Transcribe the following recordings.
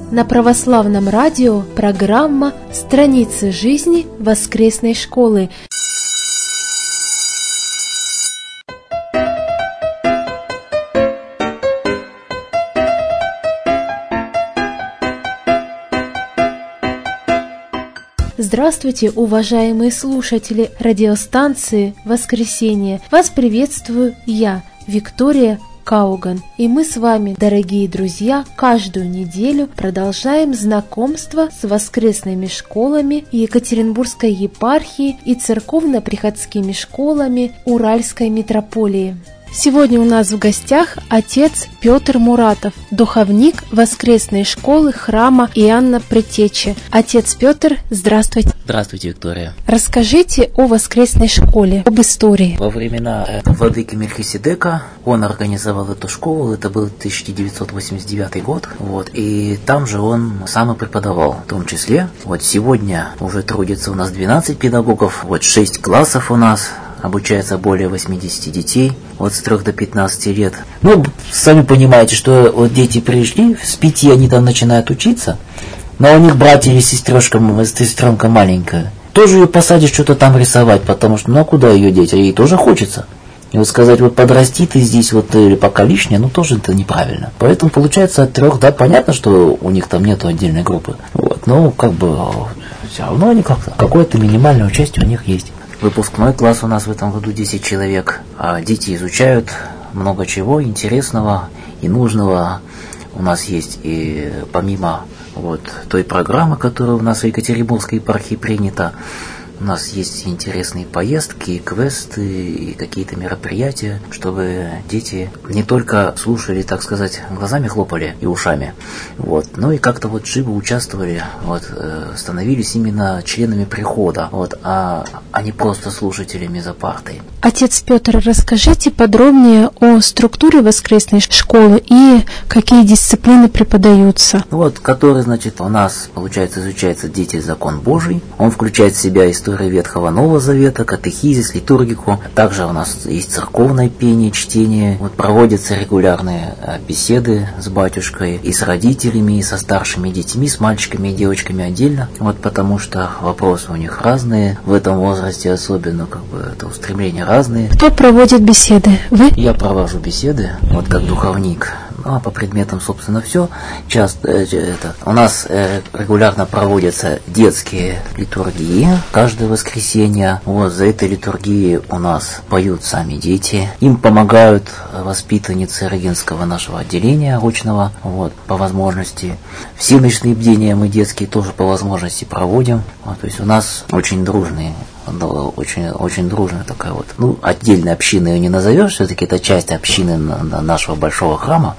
На православном радио программа «Страницы жизни воскресной школы». Здравствуйте, уважаемые слушатели радиостанции «Воскресенье». Вас приветствую я, Виктория Кауган. И мы с вами, дорогие друзья, каждую неделю продолжаем знакомство с воскресными школами Екатеринбургской епархии и церковно-приходскими школами Уральской митрополии. Сегодня у нас в гостях отец Петр Муратов, духовник воскресной школы храма Иоанна Предтечи. Отец Петр, здравствуйте. Здравствуйте, Виктория. Расскажите о воскресной школе, об истории. Во времена владыки Мельхиседека он организовал эту школу, это был 1989 год, и там же он сам и преподавал, в том числе. Сегодня уже трудится у нас 12 педагогов, 6 классов у нас. Обучается более 80 детей с 3 до 15 лет. Сами понимаете, что дети пришли, с 5 они там начинают учиться, но у них братья или сестренка маленькая. Тоже ее посадишь что-то там рисовать, потому что, куда ее деть, ей тоже хочется. И сказать, подрасти ты здесь, или пока лишнее, тоже это неправильно. Поэтому получается от 3, понятно, что у них там нету отдельной группы. Все равно они как-то, какое-то минимальное участие у них есть. Выпускной класс у нас в этом году 10 человек. Дети изучают много чего интересного и нужного. У нас есть и помимо той программы, которая у нас в Екатеринбургской епархии принята, у нас есть интересные поездки, квесты и какие-то мероприятия, чтобы дети не только слушали, так сказать, глазами хлопали и ушами, но и как-то живо участвовали, становились именно членами прихода, а не просто слушателями за партой. Отец Петр, расскажите подробнее о структуре воскресной школы и какие дисциплины преподаются. Который, у нас, получается, изучается дети закон Божий. Он включает в себя историю Ветхого Нового Завета, катехизис, литургику. Также у нас есть церковное пение, чтение. Проводятся регулярные беседы с батюшкой и с родителями, и со старшими детьми, с мальчиками и девочками отдельно. Потому что вопросы у них разные. В этом возрасте особенно это устремления разные. Кто проводит беседы? Вы? Я провожу беседы, как духовник. По предметам, собственно, все. Часто у нас регулярно проводятся детские литургии каждое воскресенье. За этой литургией у нас поют сами дети. Им помогают воспитанницы Регенского нашего отделения очного, по возможности. Все ночные бдения мы детские тоже по возможности проводим. То есть у нас очень дружные. Очень дружная такая отдельной общины ее не назовешь, все-таки это часть общины нашего большого храма,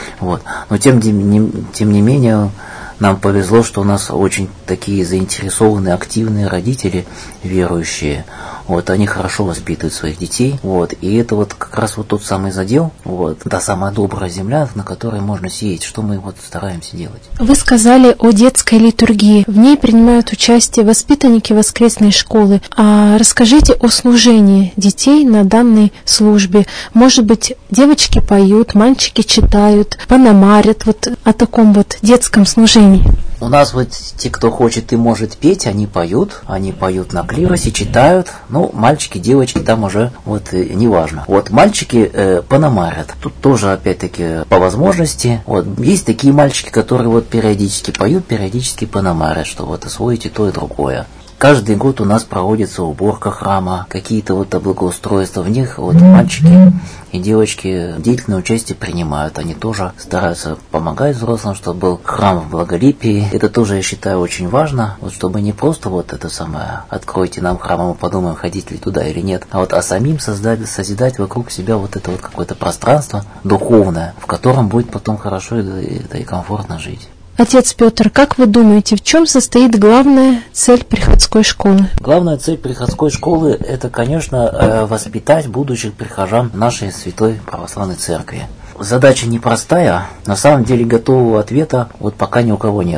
но тем не менее нам повезло, что у нас очень такие заинтересованные, активные родители, верующие, они хорошо воспитывают своих детей, и это как раз тот самый задел, та самая добрая земля, на которой можно сеять, что мы стараемся делать. Вы сказали о детской литургии, в ней принимают участие воспитанники воскресной школы. Расскажите о служении детей на данной службе. Может быть, девочки поют, мальчики читают, пономарят, о таком детском служении. У нас те, кто хочет и может петь, они поют на клиросе, читают. Мальчики, девочки, там уже неважно. Мальчики пономарят. Тут тоже, опять-таки, по возможности. Есть такие мальчики, которые периодически поют, периодически пономарят, что освоить и то, и другое. Каждый год у нас проводится уборка храма, какие-то благоустройства. В них мальчики и девочки деятельное участие принимают. Они тоже стараются помогать взрослым, чтобы был храм в благолепии. Это тоже, я считаю, очень важно, чтобы не просто это самое «откройте нам храм, а мы подумаем, ходить ли туда или нет», а самим созидать вокруг себя это какое-то пространство духовное, в котором будет потом хорошо и комфортно жить. Отец Петр, как вы думаете, в чем состоит главная цель приходской школы? Главная цель приходской школы – это, конечно, воспитать будущих прихожан нашей Святой Православной Церкви. Задача непростая, на самом деле готового ответа пока ни у кого нет.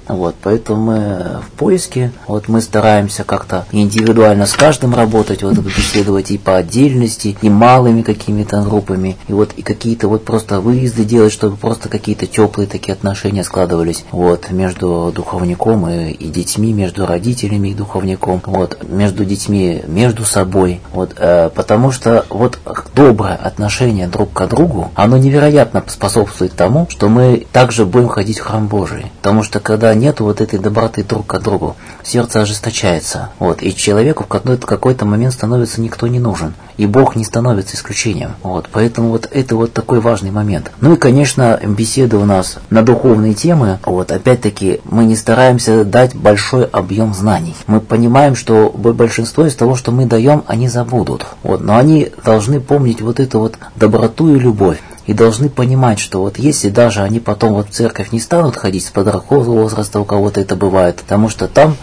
Вот, поэтому мы в поиске, вот мы стараемся как-то индивидуально с каждым работать, вот беседовать и по отдельности, и малыми какими-то группами, и вот и какие-то вот просто выезды делать, чтобы просто какие-то теплые такие отношения складывались, вот, между духовником и детьми, между родителями и духовником, вот, между детьми, между собой, вот, потому что вот доброе отношение друг к другу, оно невероятно способствует тому, что мы также будем ходить в храм Божий, потому что когда нет вот этой доброты друг к другу, сердце ожесточается, вот, и человеку в какой-то момент становится никто не нужен, и Бог не становится исключением, вот, поэтому вот это вот такой важный момент. Ну и, конечно, беседы у нас на духовные темы, вот, опять-таки, мы не стараемся дать большой объем знаний, мы понимаем, что большинство из того, что мы даем, они забудут, вот, но они должны помнить вот эту вот доброту и любовь. И должны понимать, что вот если даже они потом вот в церковь не станут ходить с подросткового возраста, у кого-то это бывает, потому что там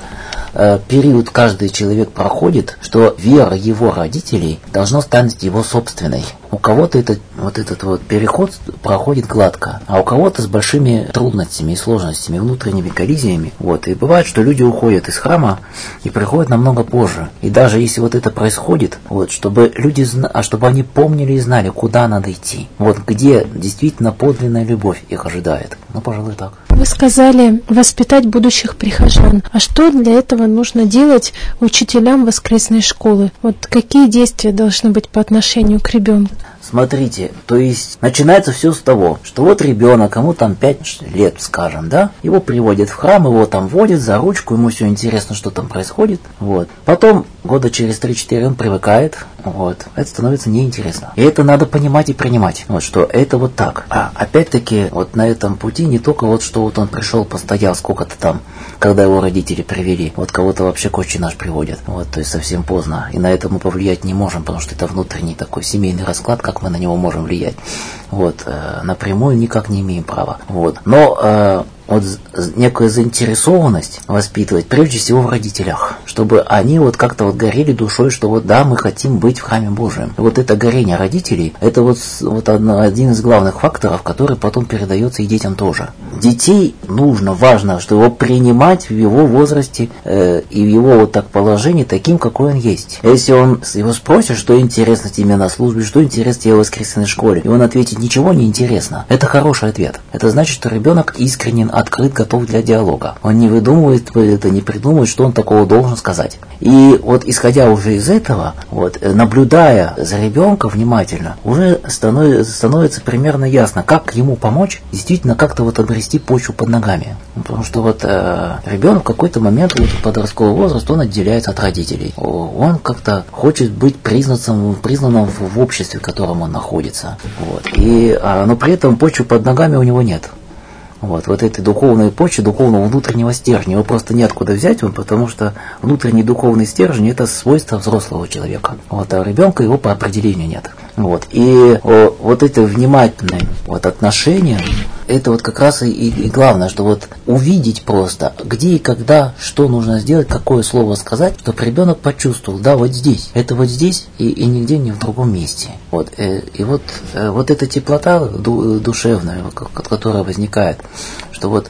период каждый человек проходит, что вера его родителей должна стать его собственной. У кого-то этот переход проходит гладко, а у кого-то с большими трудностями и сложностями, внутренними коллизиями. Вот. И бывает, что люди уходят из храма и приходят намного позже. И даже если вот это происходит, вот, чтобы люди чтобы они помнили и знали, куда надо идти. Вот где действительно подлинная любовь их ожидает. Ну, пожалуй, так. Вы сказали воспитать будущих прихожан. А что для этого нужно делать учителям воскресной школы? Вот какие действия должны быть по отношению к ребенку? Смотрите, то есть начинается все с того, что вот ребенок, кому там 5 лет, скажем, да, его приводят в храм, его там водят за ручку, ему все интересно, что там происходит, вот. Потом года через 3-4 он привыкает, вот, это становится неинтересно. И это надо понимать и принимать, вот, что это вот так. А опять-таки, вот на этом пути не только вот, что вот он пришел, постоял сколько-то там, когда его родители привели, вот кого-то вообще к отче наш приводят, вот, то есть совсем поздно. И на это мы повлиять не можем, потому что это внутренний такой семейный расклад, как мы на него можем влиять. Вот, напрямую никак не имеем права. Вот. Но вот некая заинтересованность воспитывать прежде всего в родителях, чтобы они вот как-то вот горели душой, что вот да, мы хотим быть в храме Божьем. Вот это горение родителей, это вот один из главных факторов, который потом передается и детям тоже. Детей нужно, важно, что его принимать в его возрасте и в его вот так положении таким, какой он есть. Если его спросят, что интересно тебе на службе, что интересно тебе в воскресной школе, и он ответит, ничего не интересно, это хороший ответ. Это значит, что ребенок искренен, открыт, готов для диалога. Он не выдумывает это, не придумывает, что он такого должен сказать. И вот исходя уже из этого, вот, наблюдая за ребенком внимательно, уже становится примерно ясно, как ему помочь действительно как-то вот обрести почву под ногами. Потому что вот ребенок в какой-то момент, вот, подростковый возраст, он отделяется от родителей. Он как-то хочет быть признанным в обществе, в котором он находится. Вот. Но при этом почвы под ногами у него нет. Вот этой духовной почвы, духовного внутреннего стержня, его просто неоткуда взять, потому что внутренний духовный стержень – это свойство взрослого человека. Вот, а ребенка его по определению нет. Вот, и вот это внимательное вот отношение, это вот как раз и главное, что вот увидеть просто, где и когда, что нужно сделать, какое слово сказать, чтобы ребенок почувствовал, да, вот здесь, это вот здесь и нигде не в другом месте. Вот, и вот эта теплота душевная, которая возникает, что вот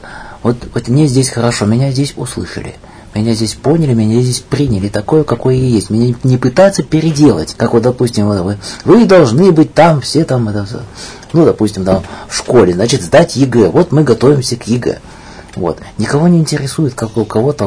мне здесь хорошо, меня здесь услышали. Меня здесь поняли, меня здесь приняли, такое, какое я есть. Меня не пытаются переделать. Как вот, допустим, вы должны быть там, все там, допустим, там, в школе, значит, сдать ЕГЭ. Вот мы готовимся к ЕГЭ. Вот. Никого не интересует, какой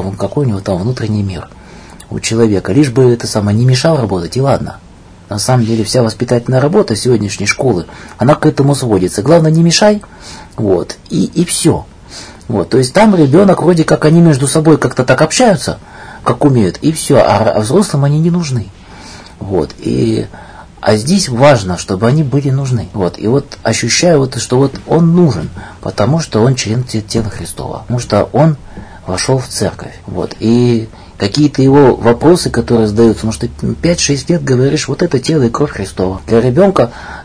у него там внутренний мир у человека. Лишь бы это самое не мешал работать, и ладно. На самом деле вся воспитательная работа сегодняшней школы, она к этому сводится. Главное, не мешай, вот, и все. Вот, то есть там ребенок, вроде как они между собой как-то так общаются, как умеют, и все, а взрослым они не нужны. Вот, а здесь важно, чтобы они были нужны. Вот, и вот ощущаю, что вот он нужен, потому что он член тела Христова, потому что он вошел в церковь. Вот, и какие-то его вопросы, которые задаются, потому что 5-6 лет говоришь, вот это тело и кровь Христова. Для ребенка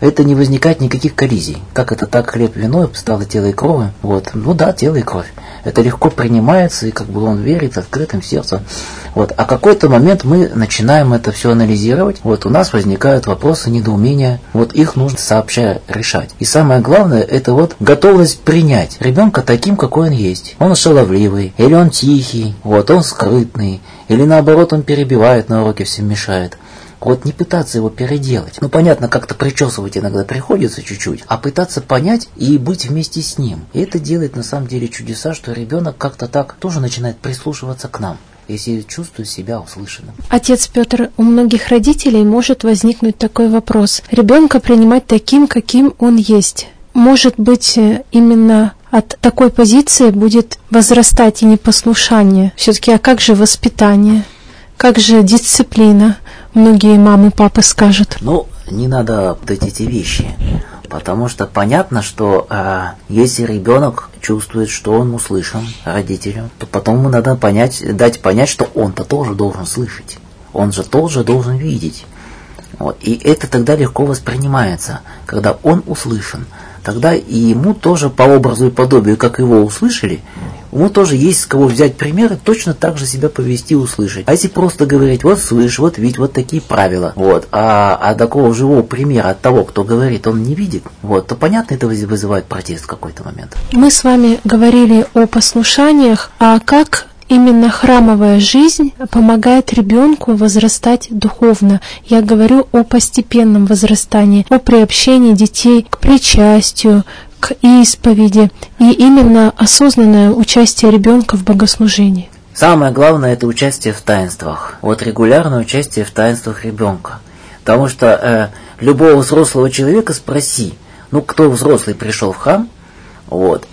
это не возникает никаких коллизий. Как это так, хлеб, вино, стало тело и кровь. Вот. Ну да, тело и кровь. Это легко принимается, и как бы он верит открытым сердцем. Вот. А какой-то момент мы начинаем это все анализировать. Вот у нас возникают вопросы, недоумения. Вот их нужно сообща решать. И самое главное, это вот готовность принять ребенка таким, какой он есть. Он шаловливый, или он тихий, вот, он скрытный, или наоборот он перебивает на уроке, всем мешает. Вот не пытаться его переделать. Ну, понятно, как-то причесывать иногда приходится чуть-чуть, а пытаться понять и быть вместе с ним. И это делает на самом деле чудеса, что ребенок как-то так тоже начинает прислушиваться к нам, если чувствует себя услышанным. Отец Петр, у многих родителей может возникнуть такой вопрос. Ребенка принимать таким, каким он есть. Может быть, именно от такой позиции будет возрастать и непослушание. Все-таки, а как же воспитание? Как же дисциплина? Многие мамы, папы скажут. Ну, не надо путать эти вещи. Потому что понятно, что если ребенок чувствует, что он услышан родителям, то потом ему надо дать понять, что он-то тоже должен слышать. Он же тоже должен видеть. Вот. И это тогда легко воспринимается, когда он услышан. Тогда и ему тоже по образу и подобию, как его услышали, ему тоже есть с кого взять примеры, точно так же себя повести и услышать. А если просто говорить, вот слышь, вот видь, вот такие правила, вот, а такого живого примера от того, кто говорит, он не видит, вот, то понятно, это вызывает протест в какой-то момент. Мы с вами говорили о послушаниях, а как именно храмовая жизнь помогает ребенку возрастать духовно. Я говорю о постепенном возрастании, о приобщении детей к причастию, к исповеди и именно осознанное участие ребенка в богослужении. Самое главное – это участие в таинствах. Вот регулярное участие в таинствах ребенка. Потому что любого взрослого человека спроси, ну, кто взрослый пришел в храм, вот,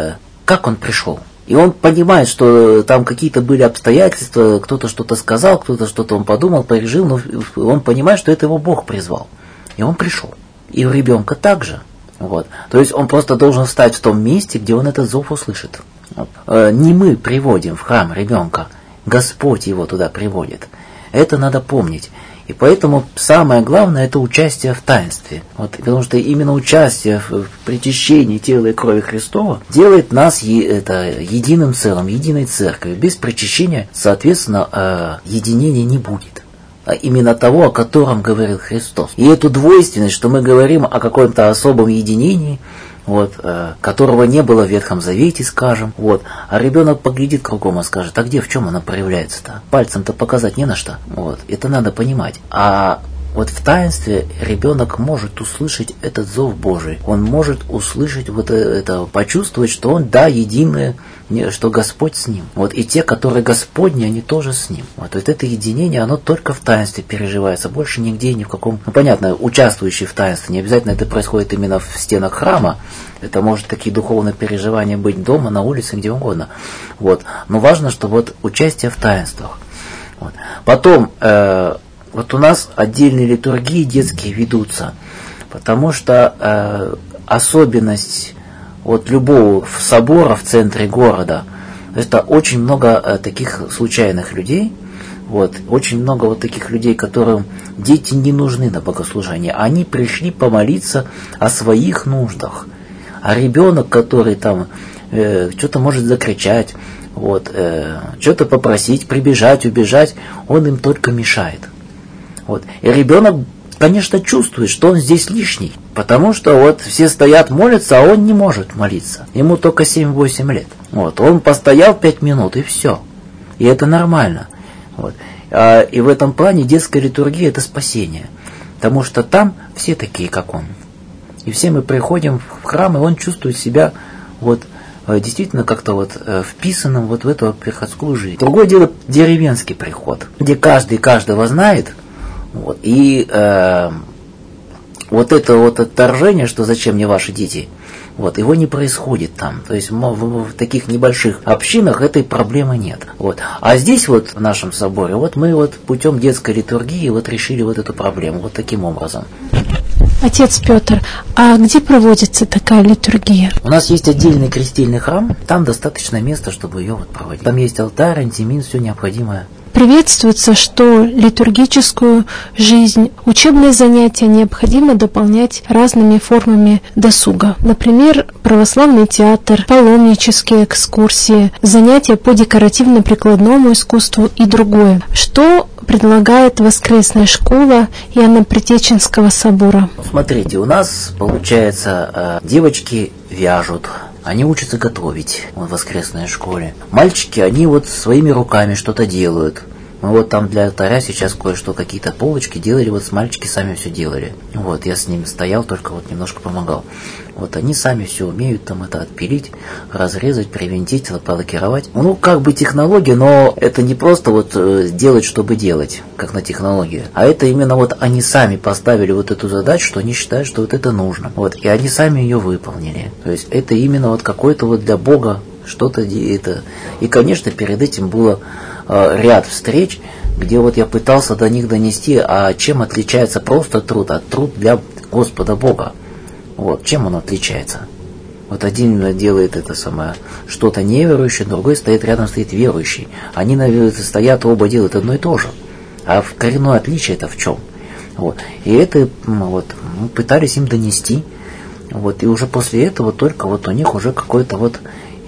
как он пришел? И он понимает, что там какие-то были обстоятельства, кто-то что-то сказал, кто-то что-то он подумал, пережил, но он понимает, что это его Бог призвал. И он пришел. И у ребенка также. Вот. То есть он просто должен встать в том месте, где он этот зов услышит. Вот. Не мы приводим в храм ребенка, Господь его туда приводит. Это надо помнить. И поэтому самое главное – это участие в таинстве. Вот, потому что именно участие в причащении тела и крови Христова делает нас единым целым, единой церковью. Без причащения, соответственно, единения не будет. А именно того, о котором говорил Христос. И эту двойственность, что мы говорим о каком-то особом единении, вот, которого не было в Ветхом Завете, скажем, вот, а ребенок поглядит кругом и скажет, а где, в чем она проявляется-то? Пальцем-то показать не на что. Вот, это надо понимать. А вот в таинстве ребенок может услышать этот зов Божий. Он может услышать вот это, почувствовать, что он, да, единое, что Господь с ним. Вот, и те, которые Господни, они тоже с ним. Вот это единение, оно только в таинстве переживается, больше нигде, ни в каком... Ну, понятно, участвующий в таинстве, не обязательно это происходит именно в стенах храма, это может такие духовные переживания быть дома, на улице, где угодно. Вот. Но важно, что вот участие в таинствах. Вот. Потом, вот у нас отдельные литургии детские ведутся, потому что особенность вот любого собора в центре города, это очень много таких случайных людей, вот, очень много вот таких людей, которым дети не нужны на богослужение, они пришли помолиться о своих нуждах, а ребенок, который там что-то может закричать, вот, что-то попросить, прибежать, убежать, он им только мешает. Вот. И ребенок, конечно, чувствует, что он здесь лишний, потому что вот все стоят, молятся, а он не может молиться. Ему только 7-8 лет. Вот. Он постоял 5 минут, и все. И это нормально. Вот. И в этом плане детская литургия – это спасение. Потому что там все такие, как он. И все мы приходим в храм, и он чувствует себя вот, действительно как-то вот вписанным вот в эту приходскую жизнь. Другое дело – деревенский приход, где каждый каждого знает. Вот. И вот это вот отторжение, что зачем мне ваши дети, вот, его не происходит там. То есть в таких небольших общинах этой проблемы нет. Вот. А здесь вот в нашем соборе, вот мы вот путем детской литургии вот решили вот эту проблему вот таким образом. Отец Петр, а где проводится такая литургия? У нас есть отдельный крестильный храм, там достаточно места, чтобы ее вот проводить. Там есть алтарь, антимин, все необходимое приветствуется, что литургическую жизнь, учебные занятия необходимо дополнять разными формами досуга. Например, православный театр, паломнические экскурсии, занятия по декоративно-прикладному искусству и другое. Что предлагает воскресная школа Иоанна-Предтеченского собора? Смотрите, у нас, получается, девочки вяжут, они учатся готовить в воскресной школе. Мальчики, они вот своими руками что-то делают. Мы вот там для алтаря сейчас кое-что, какие-то полочки делали, вот с мальчики сами все делали. Вот, я с ними стоял, только вот немножко помогал. Вот они сами все умеют там это отпилить, разрезать, привинтить, полакировать. Ну, как бы технология, но это не просто вот делать, чтобы делать, как на технологии. А это именно вот они сами поставили вот эту задачу, что они считают, что вот это нужно. Вот, и они сами ее выполнили. То есть это именно вот какое-то вот для Бога что-то это. И, конечно, перед этим было ряд встреч, где вот я пытался до них донести, а чем отличается просто труд от труд для Господа Бога. Вот, чем он отличается? Вот один делает это самое, что-то неверующее, другой стоит рядом, стоит верующий. Они стоят, оба делают одно и то же. А коренное отличие это в чем? Вот. И это вот, мы пытались им донести. Вот, и уже после этого только вот у них уже какой-то вот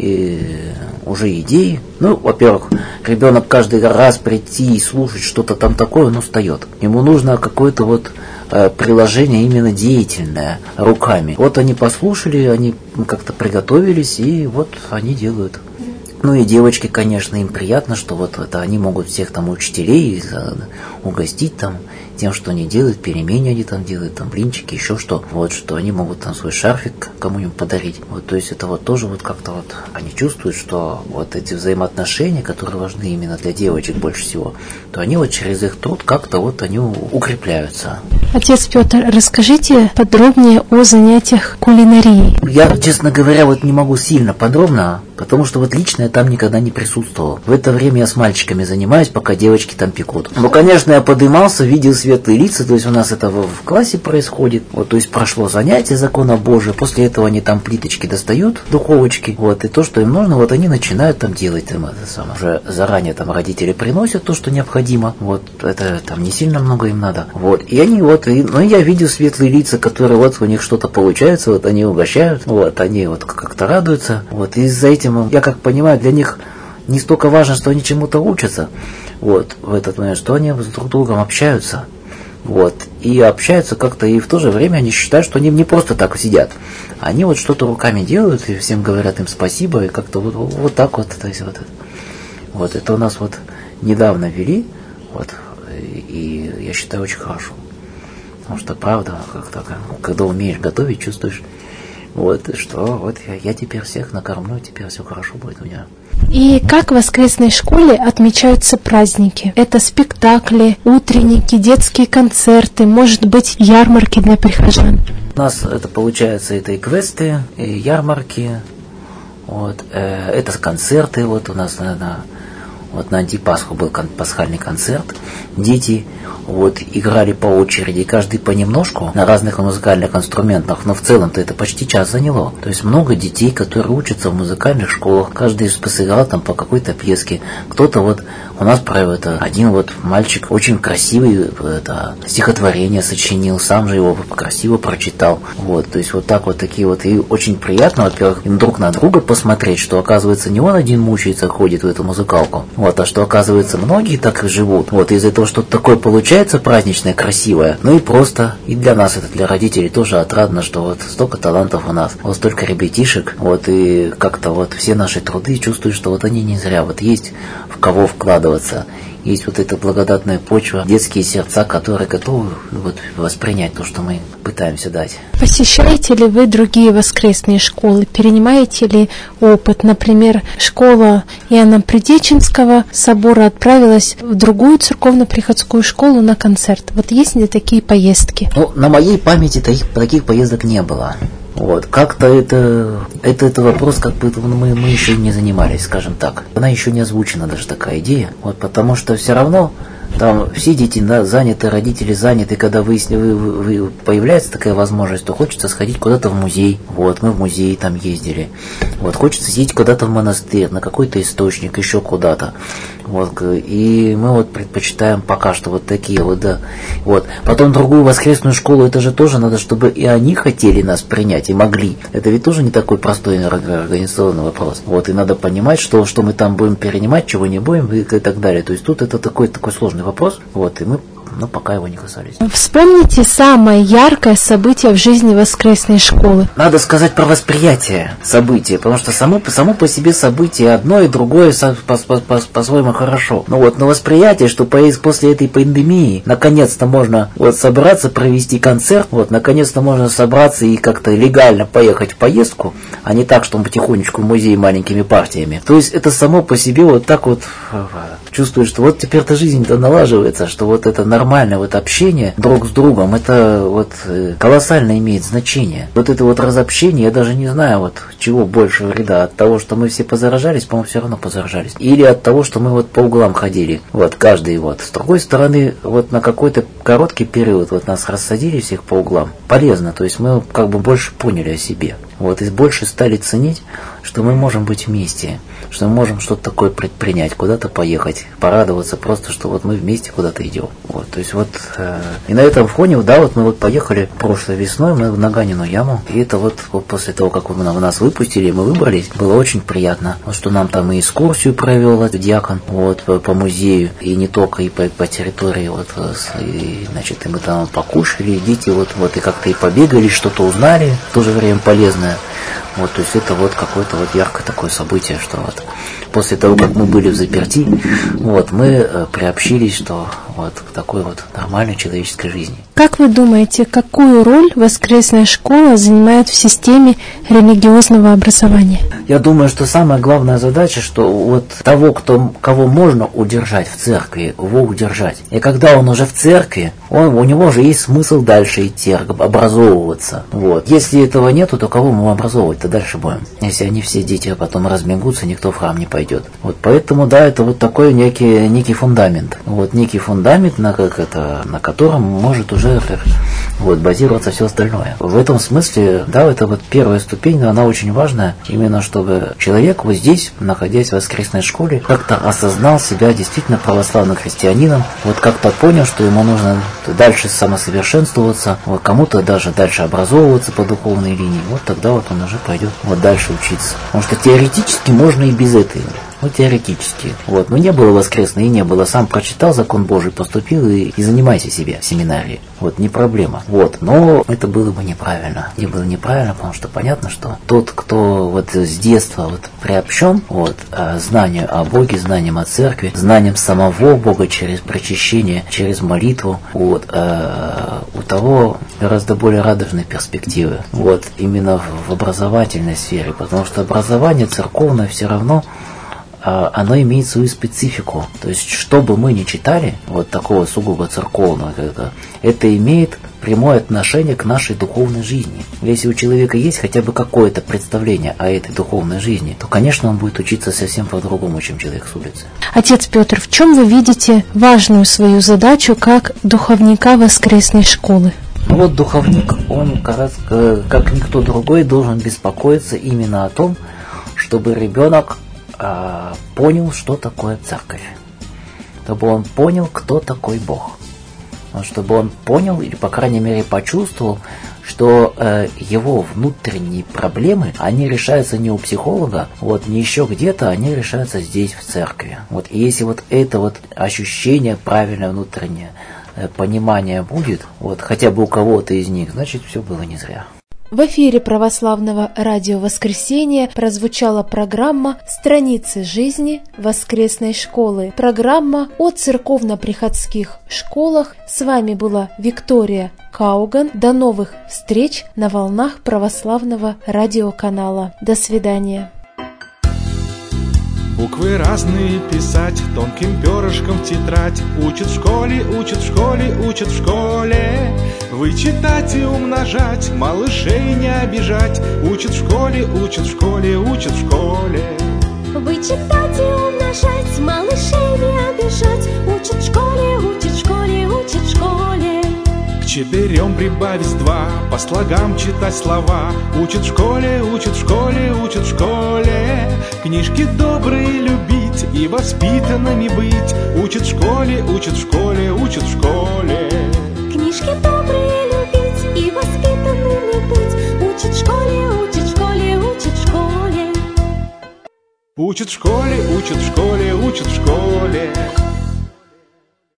уже идеи. Ну, во-первых, ребенок каждый раз прийти и слушать что-то там такое, он устает. Ему нужно какое-то вот приложение именно деятельное, руками. Вот они послушали, они как-то приготовились, и вот они делают. Ну и девочки, конечно, им приятно, что вот это они могут всех там учителей угостить там тем, что они делают, перемене они там делают, там блинчики, еще что. Вот, что они могут там свой шарфик кому-нибудь подарить. Вот, то есть это вот тоже вот как-то вот они чувствуют, что вот эти взаимоотношения, которые важны именно для девочек больше всего, то они вот через их труд как-то вот они укрепляются. Отец Петр, расскажите подробнее о занятиях кулинарией. Я, честно говоря, вот не могу сильно подробно, потому что вот лично я там никогда не присутствовал. В это время я с мальчиками занимаюсь, пока девочки там пекут. Ну, конечно, я подымался, видел светлые лица, то есть у нас это в классе происходит. Вот, то есть прошло занятие закона Божия, после этого они там плиточки достают, духовочки, вот, и то, что им нужно, вот они начинают там делать там это самое. Уже заранее там родители приносят то, что необходимо, вот, это там не сильно много им надо, вот, и они вот, ну, я видел светлые лица, которые вот у них что-то получается, вот, они угощают, вот, они вот как-то радуются, вот, и за этим, я как понимаю, для них не столько важно, что они чему-то учатся, вот, в этот момент, что они друг с другом общаются, вот, и общаются как-то, и в то же время они считают, что они не просто так сидят, они вот что-то руками делают, и всем говорят им спасибо, и как-то вот так вот, то есть вот это у нас вот недавно ввели, вот, и я считаю очень хорошо, потому что правда, как-то, когда умеешь готовить, чувствуешь, вот, что вот я теперь всех накормлю, теперь все хорошо будет у меня. И как в воскресной школе отмечаются праздники? Это спектакли, утренники, детские концерты, может быть, ярмарки для прихожан. У нас это получается, это и квесты, и ярмарки, вот, это концерты, вот у нас вот на Антипасху был пасхальный концерт, дети вот играли по очереди, каждый понемножку на разных музыкальных инструментах, но в целом-то это почти час заняло. То есть много детей, которые учатся в музыкальных школах, каждый сыграл там по какой-то пьеске. Кто-то вот, у нас про это, один вот мальчик очень красивый стихотворение сочинил, сам же его красиво прочитал. Вот, то есть вот так вот такие вот, и очень приятно, во-первых, им друг на друга посмотреть, что оказывается не он один мучается, ходит в эту музыкалку, вот, а что оказывается многие так и живут. Вот, из-за этого что-то такое получается праздничное, красивое. Ну и просто, и для нас это, для родителей тоже отрадно, что вот столько талантов у нас, вот столько ребятишек, вот, и как-то вот все наши труды чувствуют, что вот они не зря, вот есть в кого вкладываться, есть вот эта благодатная почва, детские сердца, которые готовы вот воспринять то, что мы пытаемся дать. Посещаете ли вы другие воскресные школы? Перенимаете ли опыт? Например, школа Иоанна-Предтеченского собора отправилась в другую церковно-приходскую школу на концерт. Вот есть ли такие поездки? Ну, на моей памяти таких поездок не было. Вот, как-то это вопрос, как бы мы еще не занимались, скажем так. Она еще не озвучена даже такая идея, вот, потому что все равно там все дети заняты, родители заняты, когда появляется такая возможность, то хочется сходить куда-то в музей. Вот, мы в музей там ездили. Вот, хочется съездить куда-то в монастырь, на какой-то источник, еще куда-то. Вот, и мы вот предпочитаем пока что вот такие вот, да. Вот. Потом другую воскресную школу, это же тоже надо, чтобы и они хотели нас принять, и могли. Это ведь тоже не такой простой организационный вопрос. Вот, и надо понимать, что мы там будем перенимать, чего не будем, и так далее. То есть тут это такой сложный вопрос, вот, и мы пока его не касались. Вспомните самое яркое событие в жизни воскресной школы. Надо сказать про восприятие события, потому что само по себе событие одно и другое по-своему хорошо. Но восприятие, что после этой пандемии наконец-то можно собраться, провести концерт, наконец-то можно собраться и как-то легально поехать в поездку, а не так, что потихонечку в музей маленькими партиями. То есть это само по себе так чувствуешь, что теперь-то жизнь-то налаживается, что это нормальное общение друг с другом, это колоссально имеет значение. Это разобщение, я даже не знаю, чего больше вреда, от того, что мы все позаражались, по-моему, все равно позаражались, или от того, что мы по углам ходили, каждый. С другой стороны, на какой-то короткий период нас рассадили всех по углам, полезно, то есть мы больше поняли о себе. И больше стали ценить, что мы можем быть вместе, что мы можем что-то такое предпринять, куда-то поехать, порадоваться просто, что мы вместе куда-то идем. То есть и на этом фоне, мы поехали прошлой весной, мы в Наганину яму, и это после того, как нас выпустили, мы выбрались, было очень приятно, что нам там и экскурсию провел этот диакон, по музею, и не только, и по территории, и, значит, и мы там покушали, и дети и как-то и побегали, что-то узнали, в то же время полезное. То есть это какое-то яркое такое событие, что после того, как мы были в заперти, мы приобщились, что к такой нормальной человеческой жизни. Как вы думаете, какую роль воскресная школа занимает в системе религиозного образования? Я думаю, что самая главная задача, что того, кого можно удержать в церкви, его удержать. И когда он уже в церкви, у него же есть смысл дальше идти, образовываться. Если этого нету, то кого мы образовывать-то дальше будем? Если они все дети потом разбегутся, никто в храм не пойдет. Поэтому, да, это такой некий фундамент. Некий фундамент, на котором может уже базироваться все остальное. В этом смысле, да, это первая ступень, но она очень важная, именно чтобы человек здесь, находясь в воскресной школе, как-то осознал себя действительно православным христианином, как-то понял, что ему нужно дальше самосовершенствоваться, кому-то даже дальше образовываться по духовной линии, тогда он уже пойдет дальше учиться. Потому что теоретически можно и без этого. Теоретически. Но не было воскресной и не было. Сам прочитал закон Божий, поступил и занимайся себе в семинарии. Не проблема. Но это было бы неправильно. Не было неправильно, потому что понятно, что тот, кто с детства приобщен знанию о Боге, знанием о церкви, знанием самого Бога через причащение, через молитву, у того гораздо более радужные перспективы. Именно в образовательной сфере. Потому что образование церковное все равно оно имеет свою специфику. То есть, что бы мы ни читали, такого сугубо церковного, это имеет прямое отношение к нашей духовной жизни. Если у человека есть хотя бы какое-то представление о этой духовной жизни, то, конечно, он будет учиться совсем по-другому, чем человек с улицы. Отец Петр, в чем вы видите важную свою задачу как духовника воскресной школы? Духовник, он как никто другой должен беспокоиться именно о том, чтобы ребенок понял, что такое церковь, чтобы он понял, кто такой Бог, чтобы он понял или, по крайней мере, почувствовал, что его внутренние проблемы, они решаются не у психолога, не еще где-то, они решаются здесь, в церкви. И если это ощущение правильное внутреннее, понимание будет, хотя бы у кого-то из них, значит, все было не зря. В эфире православного радио «Воскресенье» прозвучала программа «Страницы жизни воскресной школы». Программа о церковно-приходских школах. С вами была Виктория Кауган. До новых встреч на волнах православного радиоканала. До свидания. Буквы разные писать, тонким перышком в тетрадь. Учат в школе, учат в школе, учат в школе. Вычитать и умножать, малышей не обижать. Учат в школе, учат в школе, учат в школе. Вычитать и умножать, малышей не обижать. Учат в школе, четырем прибавить два, по слогам читать слова. Учат в школе, учат в школе, учат в школе. Книжки добрые любить и воспитанными быть. Учат в школе, учат в школе, учат в школе. Книжки добрые любить и воспитанными быть. Учат в школе, учат в школе, учат в школе. Учат в школе, учат в школе, учат в школе.